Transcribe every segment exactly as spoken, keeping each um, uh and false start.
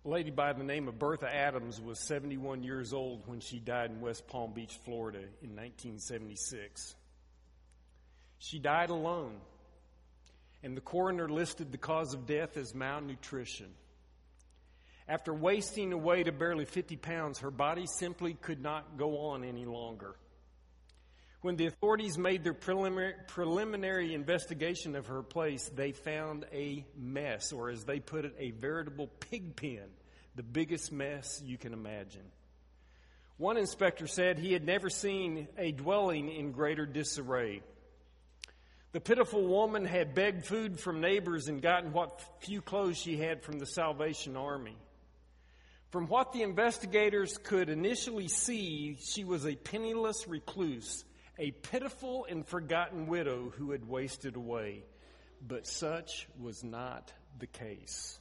A lady by the name of Bertha Adams was seventy-one years old when she died in West Palm Beach, Florida in nineteen seventy-six. She died alone, and the coroner listed the cause of death as malnutrition. After wasting away to barely fifty pounds, her body simply could not go on any longer. When the authorities made their preliminary, preliminary investigation of her place, they found a mess, or as they put it, a veritable pig pen, the biggest mess you can imagine. One inspector said he had never seen a dwelling in greater disarray. The pitiful woman had begged food from neighbors and gotten what few clothes she had from the Salvation Army. From what the investigators could initially see, she was a penniless recluse, a pitiful and forgotten widow who had wasted away. But such was not the case.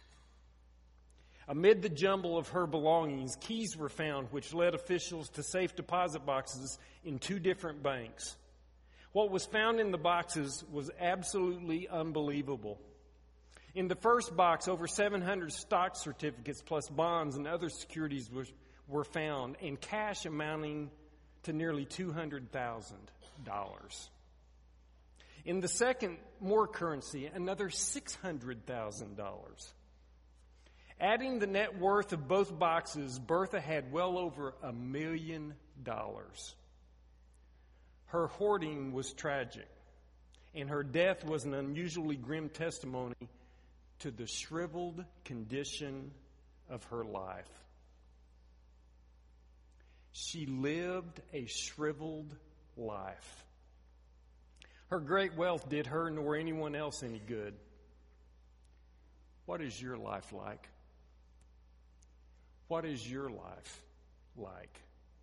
Amid the jumble of her belongings, keys were found which led officials to safe deposit boxes in two different banks. What was found in the boxes was absolutely unbelievable. In the first box, over seven hundred stock certificates plus bonds and other securities were, were found, and cash amounting to nearly two hundred thousand dollars. In the second, more currency, another six hundred thousand dollars. Adding the net worth of both boxes, Bertha had well over a million dollars. Her hoarding was tragic, and her death was an unusually grim testimony to the shriveled condition of her life. She lived a shriveled life. Her great wealth did her nor anyone else any good. What is your life like? What is your life like?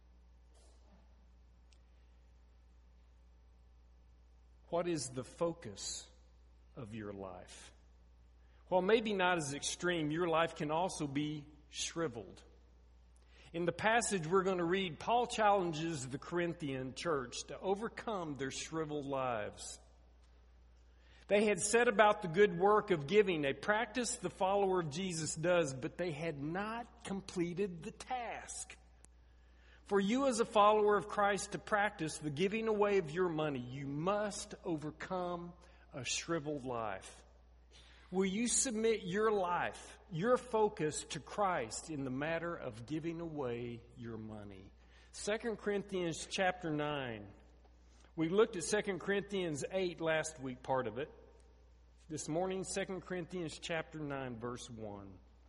What is the focus of your life? While maybe not as extreme, your life can also be shriveled. In the passage we're going to read, Paul challenges the Corinthian church to overcome their shriveled lives. They had set about the good work of giving, a practice the follower of Jesus does, but they had not completed the task. For you as a follower of Christ to practice the giving away of your money, you must overcome a shriveled life. Will you submit your life, your focus to Christ in the matter of giving away your money? Second Corinthians chapter nine. We looked at Second Corinthians eight last week, part of it. This morning, Second Corinthians chapter nine, verse one.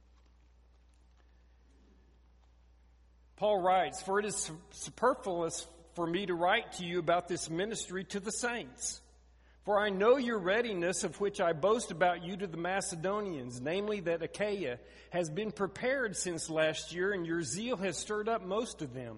Paul writes, "For it is superfluous for me to write to you about this ministry to the saints. For I know your readiness, of which I boast about you to the Macedonians, namely that Achaia has been prepared since last year, and your zeal has stirred up most of them.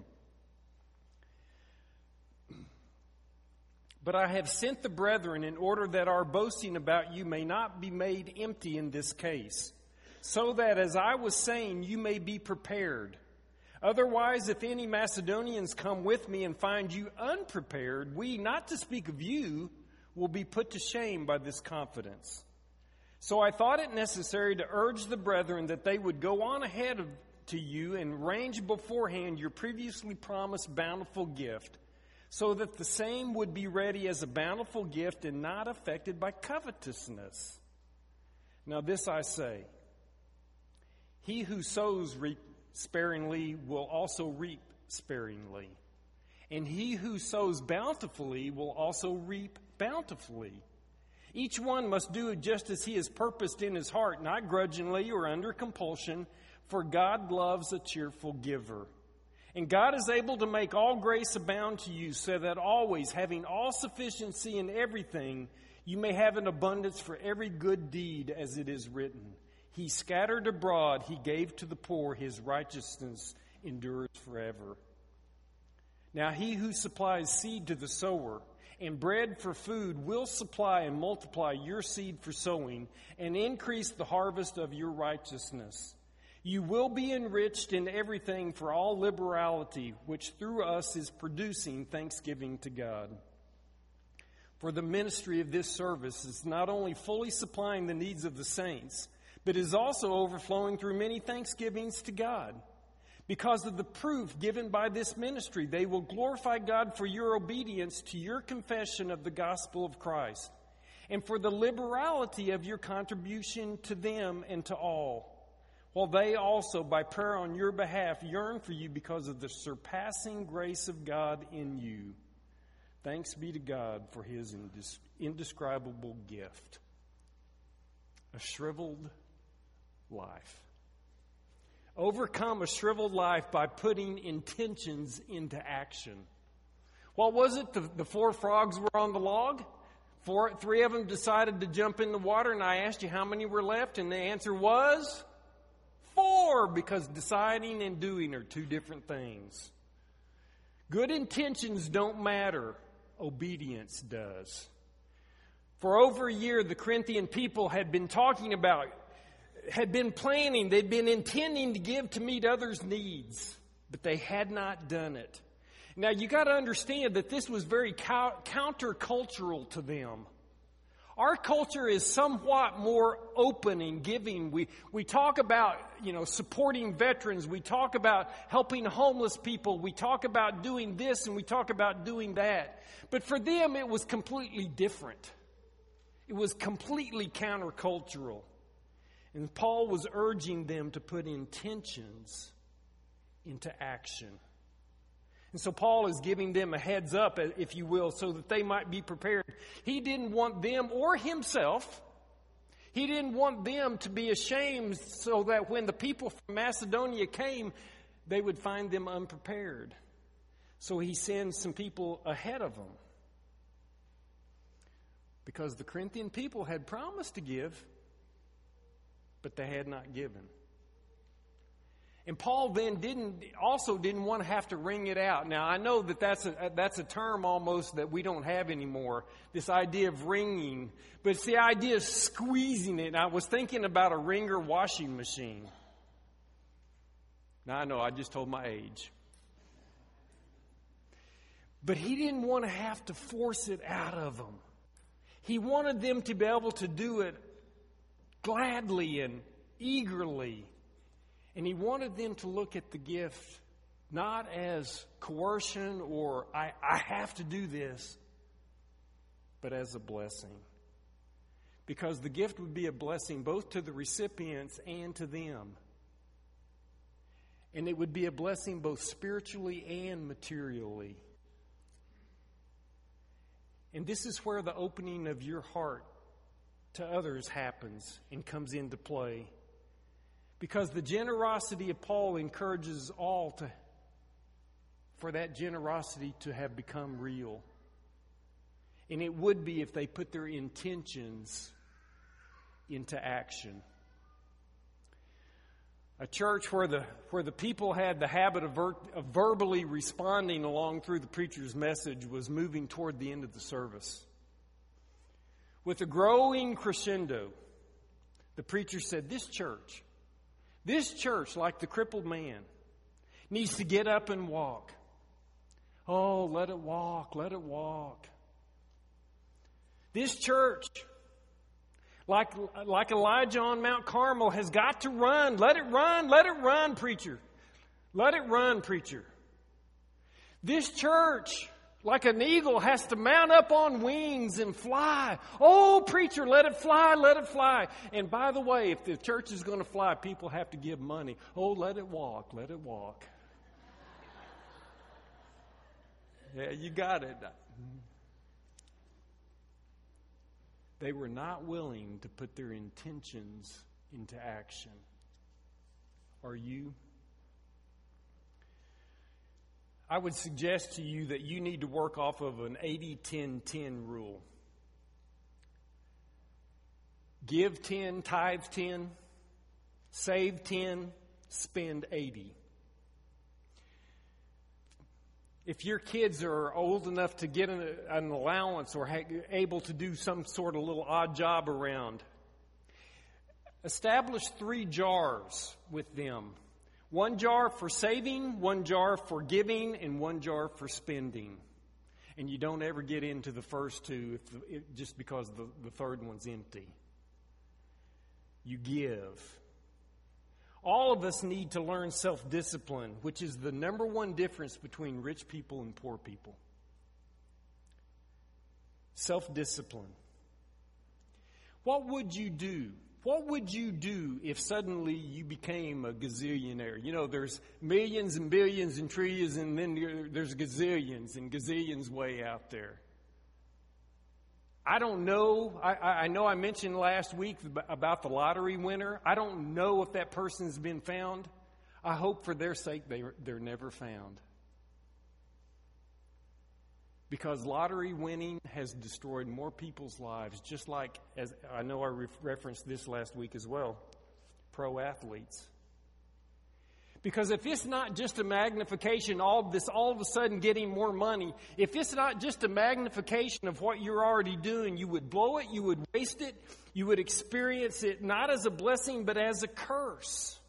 But I have sent the brethren in order that our boasting about you may not be made empty in this case, so that, as I was saying, you may be prepared. Otherwise, if any Macedonians come with me and find you unprepared, we, not to speak of you, will be put to shame by this confidence. So I thought it necessary to urge the brethren that they would go on ahead of, to you and range beforehand your previously promised bountiful gift, so that the same would be ready as a bountiful gift and not affected by covetousness. Now this I say, he who sows reap sparingly will also reap sparingly, and he who sows bountifully will also reap bountifully. Each one must do just as he has purposed in his heart, not grudgingly or under compulsion, for God loves a cheerful giver. And God is able to make all grace abound to you, so that always, having all sufficiency in everything, you may have an abundance for every good deed, as it is written. He scattered abroad, he gave to the poor, his righteousness endures forever. Now he who supplies seed to the sower and bread for food will supply and multiply your seed for sowing and increase the harvest of your righteousness. You will be enriched in everything for all liberality, which through us is producing thanksgiving to God. For the ministry of this service is not only fully supplying the needs of the saints, but is also overflowing through many thanksgivings to God. Because of the proof given by this ministry, they will glorify God for your obedience to your confession of the gospel of Christ, and for the liberality of your contribution to them and to all, while they also, by prayer on your behalf, yearn for you because of the surpassing grace of God in you. Thanks be to God for his indescribable gift. A shriveled life. Overcome a shriveled life by putting intentions into action. What was it? The, the four frogs were on the log. Four, three of them decided to jump in the water, and I asked you how many were left, and the answer was four, because deciding and doing are two different things. Good intentions don't matter. Obedience does. For over a year, the Corinthian people had been talking about had been planning, they'd been intending to give to meet others' needs, but they had not done it. Now, you got to understand that this was very co- countercultural to them. Our culture is somewhat more open in giving. We we talk about, you know, supporting veterans. We talk about helping homeless people. We talk about doing this and we talk about doing that. But for them, it was completely different. It was completely countercultural. And Paul was urging them to put intentions into action. And so Paul is giving them a heads up, if you will, so that they might be prepared. He didn't want them or himself, he didn't want them to be ashamed so that when the people from Macedonia came, they would find them unprepared. So he sends some people ahead of them. Because the Corinthian people had promised to give, but they had not given. And Paul then didn't also didn't want to have to wring it out. Now, I know that that's a, that's a term almost that we don't have anymore, this idea of wringing. But it's the idea of squeezing it. And I was thinking about a wringer washing machine. Now, I know I just told my age. But he didn't want to have to force it out of them. He wanted them to be able to do it gladly and eagerly. And he wanted them to look at the gift not as coercion or I, I have to do this, but as a blessing. Because the gift would be a blessing both to the recipients and to them. And it would be a blessing both spiritually and materially. And this is where the opening of your heart to others happens and comes into play. Because the generosity of Paul encourages all to, for that generosity to have become real. And it would be if they put their intentions into action. A church where the where the people had the habit of, ver, of verbally responding along through the preacher's message was moving toward the end of the service. With a growing crescendo, the preacher said, this church, this church, like the crippled man, needs to get up and walk. Oh, let it walk, let it walk. This church, like, like Elijah on Mount Carmel, has got to run. Let it run, let it run, preacher. Let it run, preacher. This church, like an eagle, has to mount up on wings and fly. Oh, preacher, let it fly, let it fly. And by the way, if the church is going to fly, people have to give money. Oh, let it walk, let it walk. Yeah, you got it. They were not willing to put their intentions into action. Are you? I would suggest to you that you need to work off of an eighty ten ten rule. Give ten, tithe ten, save ten, spend eighty. If your kids are old enough to get an, an allowance or ha- able to do some sort of little odd job around, establish three jars with them. One jar for saving, one jar for giving, and one jar for spending. And you don't ever get into the first two if the, if, just because the, the third one's empty. you give. All of us need to learn self-discipline, which is the number one difference between rich people and poor people. Self-discipline. What would you do? What would you do if suddenly you became a gazillionaire? You know, there's millions and billions and trillions, and then there's gazillions and gazillions way out there. I don't know. I, I know I mentioned last week about the lottery winner. I don't know if that person's been found. I hope for their sake they, they're never found. Because lottery winning has destroyed more people's lives, just like, as I know I re- referenced this last week as well, pro athletes. Because if it's not just a magnification, all of this, all of a sudden getting more money, if it's not just a magnification of what you're already doing, you would blow it, you would waste it, you would experience it not as a blessing, but as a curse.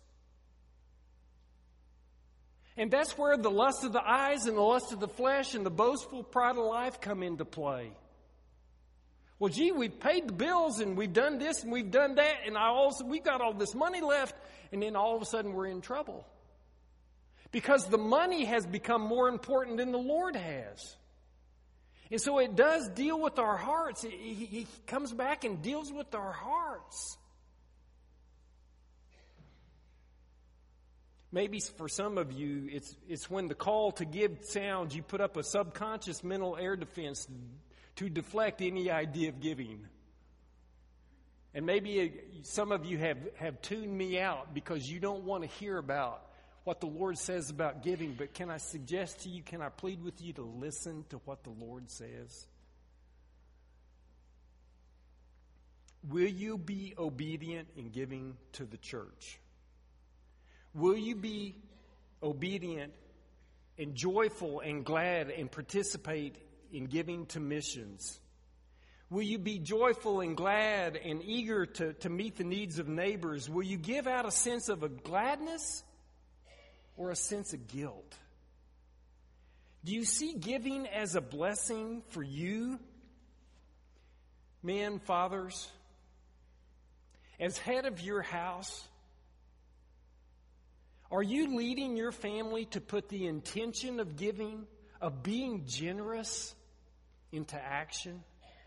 And that's where the lust of the eyes and the lust of the flesh and the boastful pride of life come into play. Well, gee, we've paid the bills and we've done this and we've done that, and I also, we've got all this money left, and then all of a sudden we're in trouble. Because the money has become more important than the Lord has. And so it does deal with our hearts. He, he comes back and deals with our hearts. Maybe for some of you, it's it's when the call to give sounds, you put up a subconscious mental air defense to deflect any idea of giving. And maybe some of you have, have tuned me out because you don't want to hear about what the Lord says about giving. But can I suggest to you, can I plead with you to listen to what the Lord says? Will you be obedient in giving to the church? Will you be obedient and joyful and glad and participate in giving to missions? Will you be joyful and glad and eager to, to meet the needs of neighbors? Will you give out a sense of a gladness or a sense of guilt? Do you see giving as a blessing for you? Men, fathers, as head of your house, are you leading your family to put the intention of giving, of being generous, into action?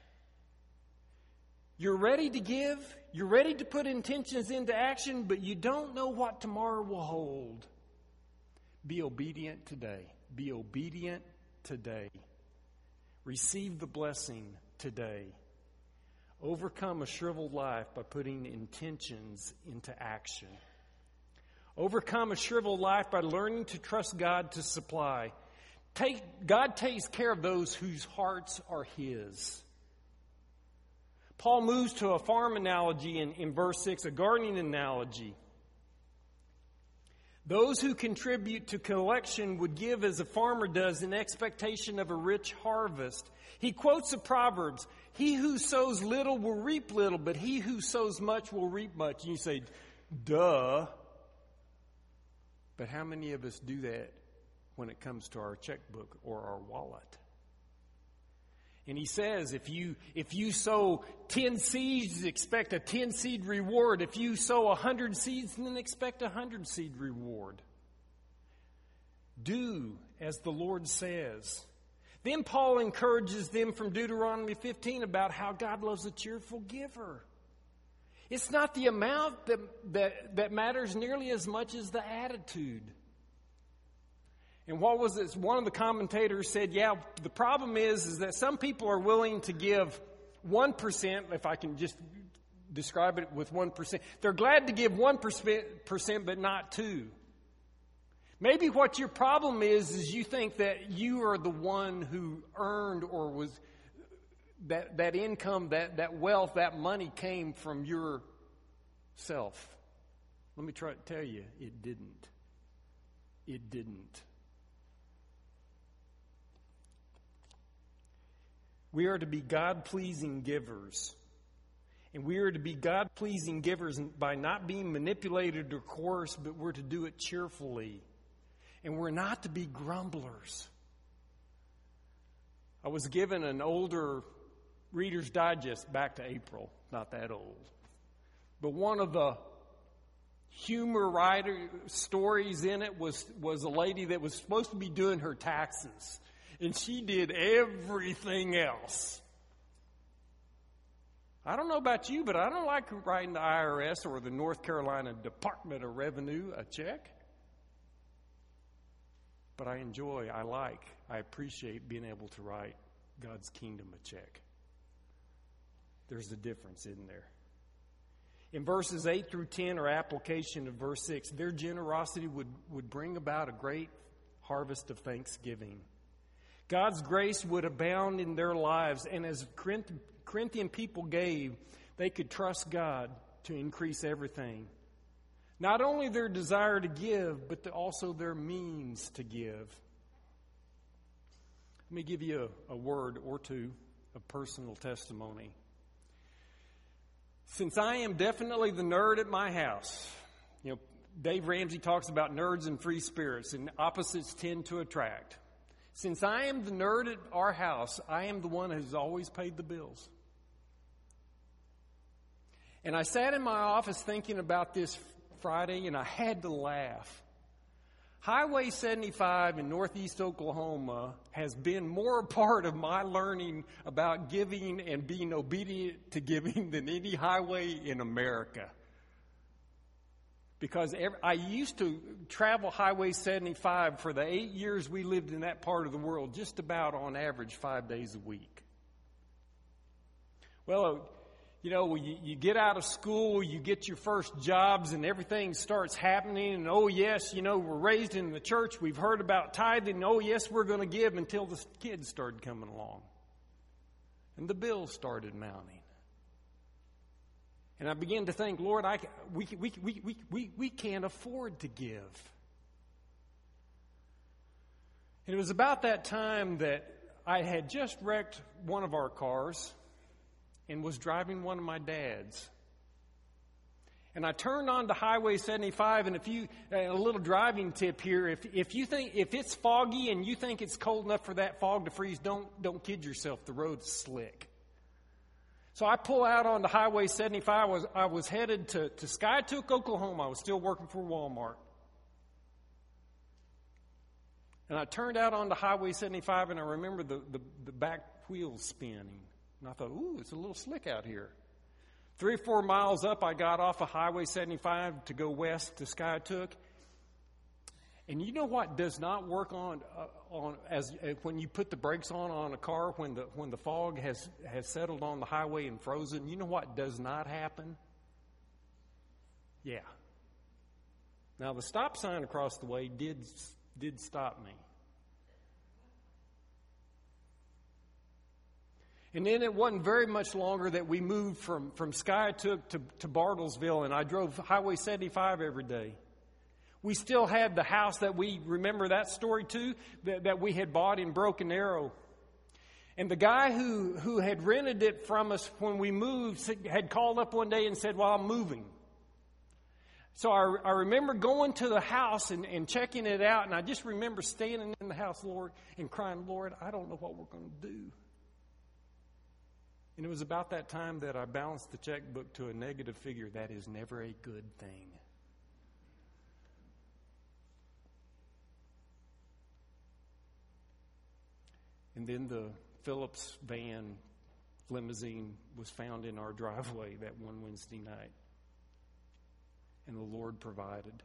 You're ready to give, you're ready to put intentions into action, but you don't know what tomorrow will hold. Be obedient today. Be obedient today. Receive the blessing today. Overcome a shriveled life by putting intentions into action. Overcome a shriveled life by learning to trust God to supply. Take, God takes care of those whose hearts are His. Paul moves to a farm analogy in, in verse six, a gardening analogy. Those who contribute to collection would give as a farmer does in expectation of a rich harvest. He quotes the Proverbs, "He who sows little will reap little, but he who sows much will reap much." And you say, duh. But how many of us do that when it comes to our checkbook or our wallet? And he says, if you if you sow ten seeds, expect a ten seed reward. If you sow a hundred seeds, then expect a hundred seed reward. Do as the Lord says. Then Paul encourages them from Deuteronomy fifteen about how God loves a cheerful giver. It's not the amount that, that, that matters nearly as much as the attitude. And what was this? One of the commentators said, yeah, the problem is, is that some people are willing to give one percent, if I can just describe it with one percent. They're glad to give one percent, but not two. Maybe what your problem is, is you think that you are the one who earned or was... That that income, that, that wealth, that money came from yourself. Let me try to tell you, it didn't. It didn't. We are to be God-pleasing givers. And we are to be God-pleasing givers by not being manipulated or coerced, but we're to do it cheerfully. And we're not to be grumblers. I was given an older Reader's Digest back to April, not that old. But one of the humor writer stories in it was, was a lady that was supposed to be doing her taxes. And she did everything else. I don't know about you, but I don't like writing the I R S or the North Carolina Department of Revenue a check. But I enjoy, I like, I appreciate being able to write God's kingdom a check. There's a difference, isn't there? In verses eight through ten, or application of verse six, their generosity would, would bring about a great harvest of thanksgiving. God's grace would abound in their lives, and as Corinthian people gave, they could trust God to increase everything. Not only their desire to give, but also their means to give. Let me give you a, a word or two of personal testimony. Since I am definitely the nerd at my house, you know, Dave Ramsey talks about nerds and free spirits, and opposites tend to attract. Since I am the nerd at our house, I am the one who's always paid the bills. And I sat in my office thinking about this Friday, and I had to laugh. Highway seventy-five in northeast Oklahoma has been more a part of my learning about giving and being obedient to giving than any highway in America. Because every, I used to travel Highway seventy-five for the eight years we lived in that part of the world, just about on average five days a week. Well, you know, you, you get out of school, you get your first jobs, and everything starts happening. And, oh, yes, you know, we're raised in the church. We've heard about tithing. Oh, yes, we're going to give, until the kids started coming along. And the bills started mounting. And I began to think, Lord, I, we, we, we, we, we, we can't afford to give. And it was about that time that I had just wrecked one of our cars and was driving one of my dad's. And I turned on to Highway seventy-five, and if you, a little driving tip here, if if you think, if it's foggy and you think it's cold enough for that fog to freeze, don't don't kid yourself, the road's slick. So I pull out onto Highway seventy-five. I was, I was headed to, to Skiatook, Oklahoma. I was still working for Walmart. And I turned out onto Highway seventy-five, and I remember the, the, the back wheels spinning. And I thought, ooh, it's a little slick out here. Three or four miles up, I got off of Highway seventy-five to go west to Skiatook. And you know what does not work on uh, on as uh, when you put the brakes on on a car when the when the fog has, has settled on the highway and frozen? You know what does not happen? Yeah. Now the stop sign across the way did did stop me. And then it wasn't very much longer that we moved from, from Skiatook to, to Bartlesville, and I drove Highway seventy-five every day. We still had the house that we, remember that story too, that, that we had bought in Broken Arrow. And the guy who, who had rented it from us when we moved had called up one day and said, well, I'm moving. So I, I remember going to the house and, and checking it out, and I just remember standing in the house, Lord, and crying, Lord, I don't know what we're going to do. And it was about that time that I balanced the checkbook to a negative figure. That is never a good thing. And then the Phillips van limousine was found in our driveway that one Wednesday night. And the Lord provided.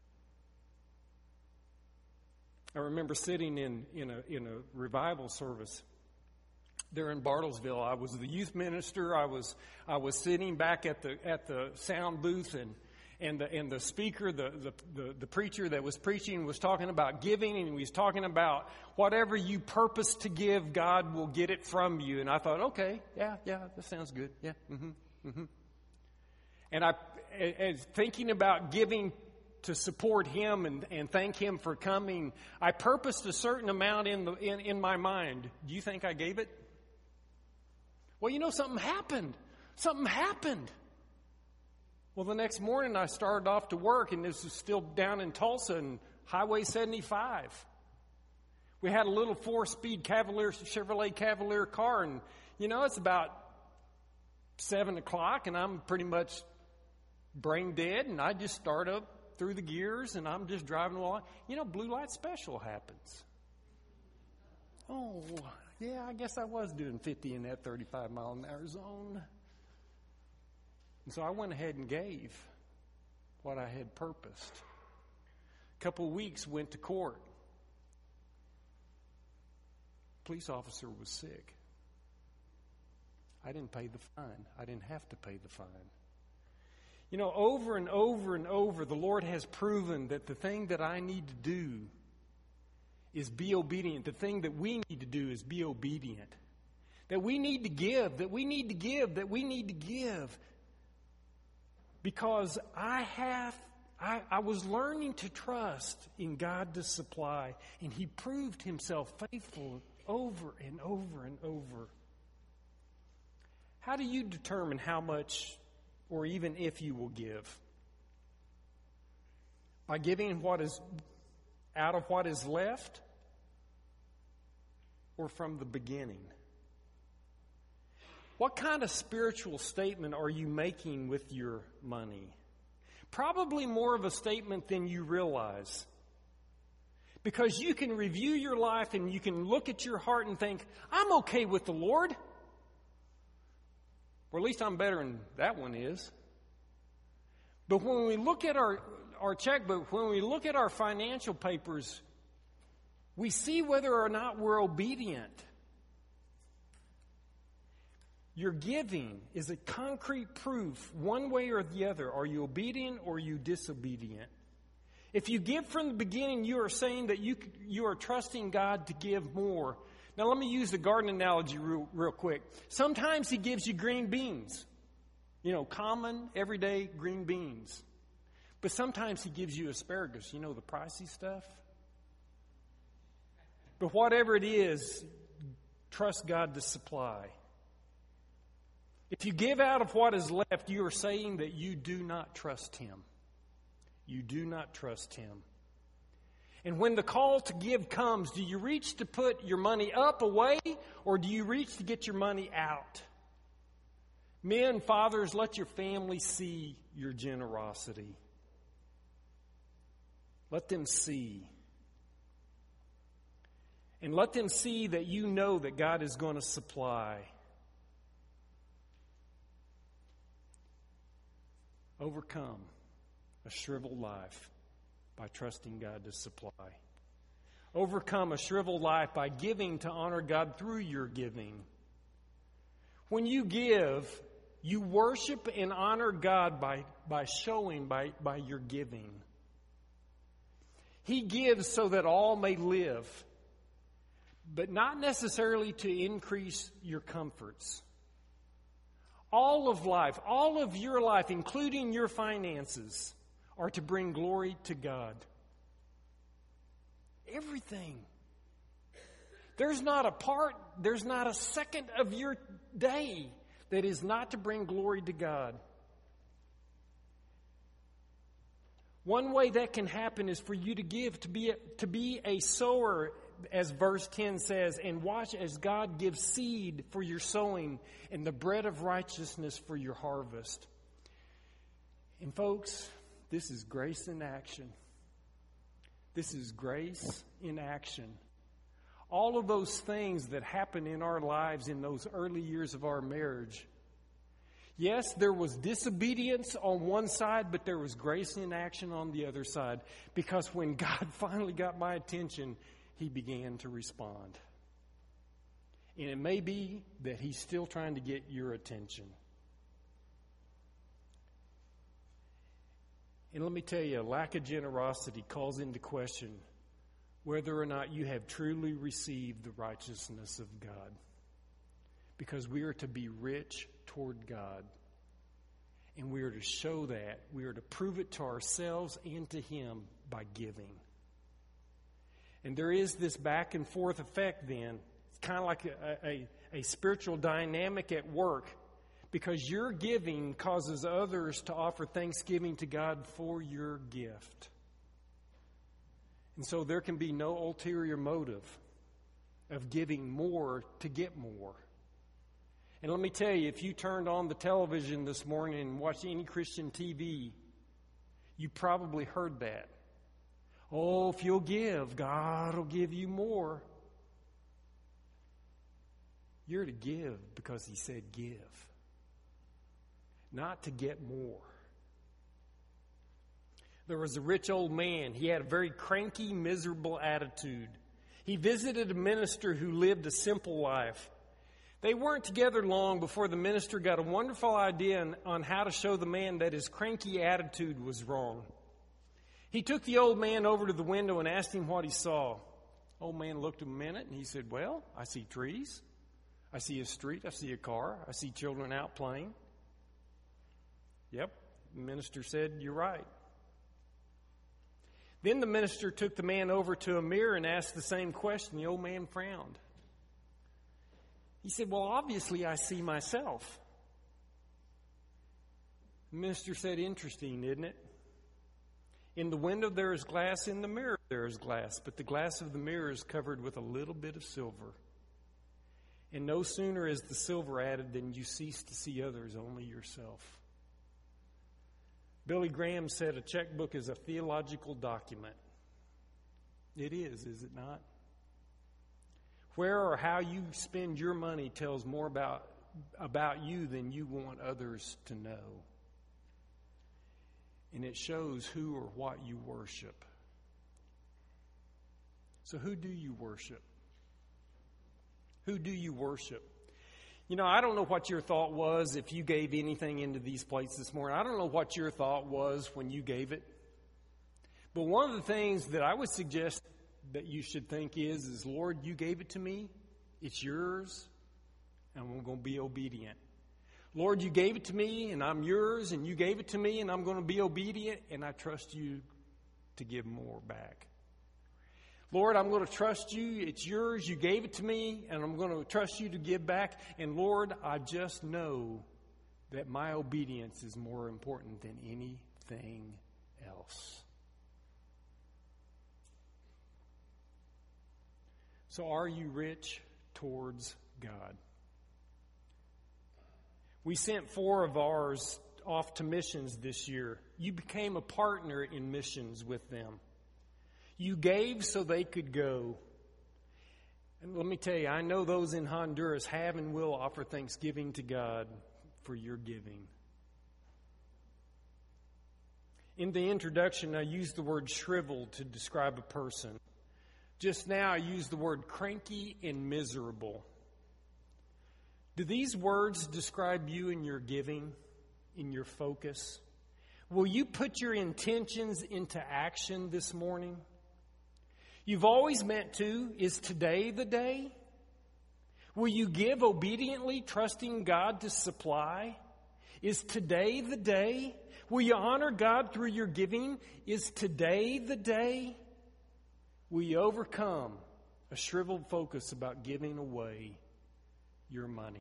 I remember sitting in, in, a, in a revival service there in Bartlesville. I was the youth minister. I was I was sitting back at the at the sound booth, and and the and the speaker, the the the, the preacher that was preaching was talking about giving, and he was talking about whatever you purpose to give, God will get it from you. And I thought, okay, yeah, yeah, that sounds good. Yeah, mm-hmm, mm-hmm. And I, as thinking about giving to support him and, and thank him for coming, I purposed a certain amount in the in, in my mind. Do you think I gave it? Well, you know, something happened. Something happened. Well, the next morning I started off to work, and this was still down in Tulsa and Highway seventy-five. We had a little four-speed Cavalier, Chevrolet Cavalier car, and, you know, it's about seven o'clock, and I'm pretty much brain dead, and I just start up through the gears, and I'm just driving along. You know, blue light special happens. Oh, yeah, I guess I was doing fifty in that thirty-five mile an hour zone. And so I went ahead and gave what I had purposed. A couple of weeks, went to court. Police officer was sick. I didn't pay the fine. I didn't have to pay the fine. You know, over and over and over, the Lord has proven that the thing that I need to do is be obedient. The thing that we need to do is be obedient. That we need to give, that we need to give, that we need to give. Because I have, I, I was learning to trust in God to supply, and He proved Himself faithful over and over and over. How do you determine how much or even if you will give? By giving what is out of what is left, or from the beginning? What kind of spiritual statement are you making with your money? Probably more of a statement than you realize. Because you can review your life and you can look at your heart and think, I'm okay with the Lord. Or at least I'm better than that one is. But when we look at our, our checkbook, when we look at our financial papers, we see whether or not we're obedient. Your giving is a concrete proof, one way or the other. Are you obedient or are you disobedient? If you give from the beginning, you are saying that you, you are trusting God to give more. Now, let me use the garden analogy real, real quick. Sometimes He gives you green beans. You know, common, everyday green beans. But sometimes He gives you asparagus. You know, the pricey stuff. But whatever it is, trust God to supply. If you give out of what is left, you are saying that you do not trust Him. You do not trust Him. And when the call to give comes, do you reach to put your money up, away, or do you reach to get your money out? Men, fathers, let your family see your generosity. Let them see. And let them see that you know that God is going to supply. Overcome a shriveled life by trusting God to supply. Overcome a shriveled life by giving to honor God through your giving. When you give, you worship and honor God by, by showing, by, by your giving. He gives so that all may live, but not necessarily to increase your comforts. All of life, all of your life, including your finances, are to bring glory to God. Everything. There's not a part, there's not a second of your day that is not to bring glory to God. One way that can happen is for you to give, to be a, to be a sower, as verse ten says, and watch as God gives seed for your sowing and the bread of righteousness for your harvest. And folks, this is grace in action. This is grace in action. All of those things that happen in our lives in those early years of our marriage. Yes, there was disobedience on one side, but there was grace in action on the other side. Because when God finally got my attention, He began to respond. And it may be that He's still trying to get your attention. And let me tell you, a lack of generosity calls into question whether or not you have truly received the righteousness of God. Because we are to be rich toward God. And we are to show that. We are to prove it to ourselves and to Him by giving. And there is this back and forth effect then. It's kind of like a, a, a spiritual dynamic at work. Because your giving causes others to offer thanksgiving to God for your gift. And so there can be no ulterior motive of giving more to get more. And let me tell you, if you turned on the television this morning and watched any Christian T V, you probably heard that. Oh, if you'll give, God will give you more. You're to give because He said give, not to get more. There was a rich old man. He had a very cranky, miserable attitude. He visited a minister who lived a simple life. They weren't together long before the minister got a wonderful idea on, on how to show the man that his cranky attitude was wrong. He took the old man over to the window and asked him what he saw. Old man looked a minute and he said, well, I see trees. I see a street. I see a car. I see children out playing. Yep, the minister said, you're right. Then the minister took the man over to a mirror and asked the same question. The old man frowned. He said, well, obviously I see myself. The minister said, interesting, isn't it? In the window there is glass, in the mirror there is glass, but the glass of the mirror is covered with a little bit of silver. And no sooner is the silver added than you cease to see others, only yourself. Billy Graham said a checkbook is a theological document. It is, is it not? Where or how you spend your money tells more about, about you than you want others to know. And it shows who or what you worship. So who do you worship? Who do you worship? You know, I don't know what your thought was if you gave anything into these plates this morning. I don't know what your thought was when you gave it. But one of the things that I would suggest that you should think is, is, Lord, you gave it to me. It's yours. And I'm going to be obedient. Lord, you gave it to me, and I'm yours, and you gave it to me, and I'm going to be obedient, and I trust you to give more back. Lord, I'm going to trust you. It's yours. You gave it to me, and I'm going to trust you to give back. And Lord, I just know that my obedience is more important than anything else. So are you rich towards God? We sent four of ours off to missions this year. You became a partner in missions with them. You gave so they could go. And let me tell you, I know those in Honduras have and will offer thanksgiving to God for your giving. In the introduction, I used the word shriveled to describe a person. Just now, I used the word cranky and miserable. Do these words describe you in your giving, in your focus? Will you put your intentions into action this morning? You've always meant to. Is today the day? Will you give obediently, trusting God to supply? Is today the day? Will you honor God through your giving? Is today the day? Will you overcome a shriveled focus about giving away your money?